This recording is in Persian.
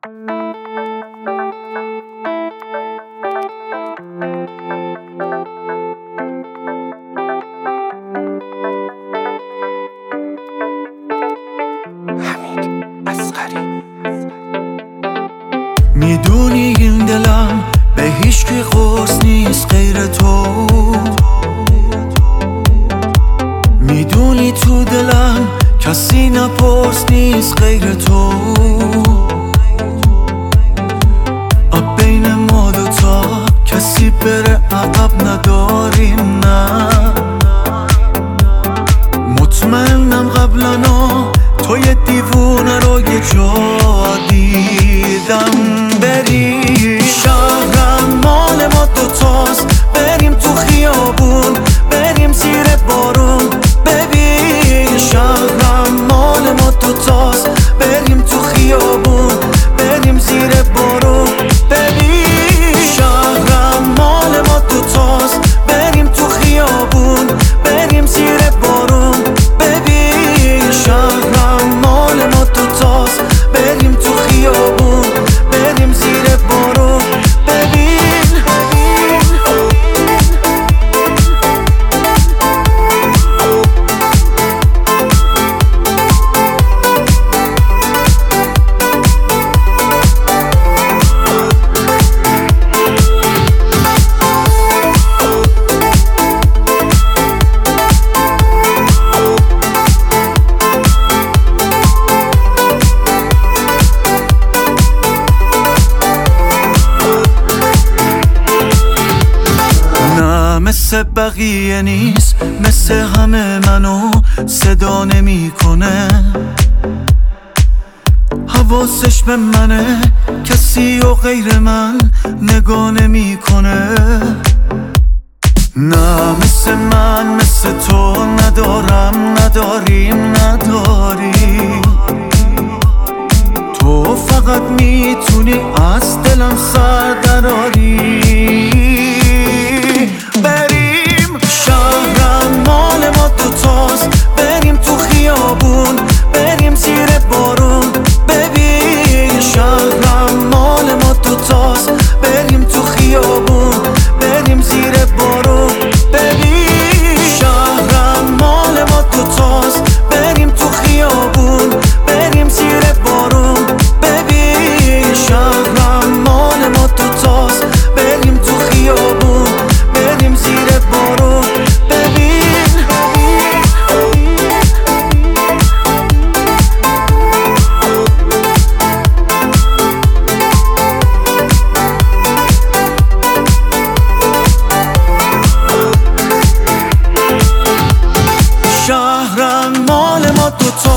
میدونی این دلم به هیچ کی قرص نیست غیر تو، میدونی تو دلم کسی نپرس نیست غیر تو. اب بین ما دوتا کسی بره عقب نداریم، نه مطمئنم قبلنا تو یه دیوونه رو یه جا دیدم. بریم شهرم مال ما دوتاست، بریم تو خیابون، بریم زیر بارون. ببین شهرم مال ما دوتاست، بریم تو خیابون، بریم زیر بارون. ببین شهرم مال ما دوتاست، بریم تو خیابون، بریم زیر بارون. ببین شهرم مال ما دوتاست، بریم تو خیابون، بریم زیر بارون. مثل بقیه نیست، مثل همه منو صدا نمیکنه. حواسش به منه، کسی و غیر من نگاه نمیکنه. نه مثل من مثل تو ندارم، نداری. تو فقط میتونی از دلم سر دراری. بریم شهرم مال ما دوتاست، بریم تو خیابون، بریم زیر بارون. ببین شهرم مال ما دوتاست، بریم تو خیابون، بریم زیر بارون. ببین شهرم مال ما دوتاست، بریم تو خیابون، بریم زیر بارون. ببین شهرم مال ما دوتاست، بریم تو خیابون، بریم زیر بارون. شهرم مال ما دوتا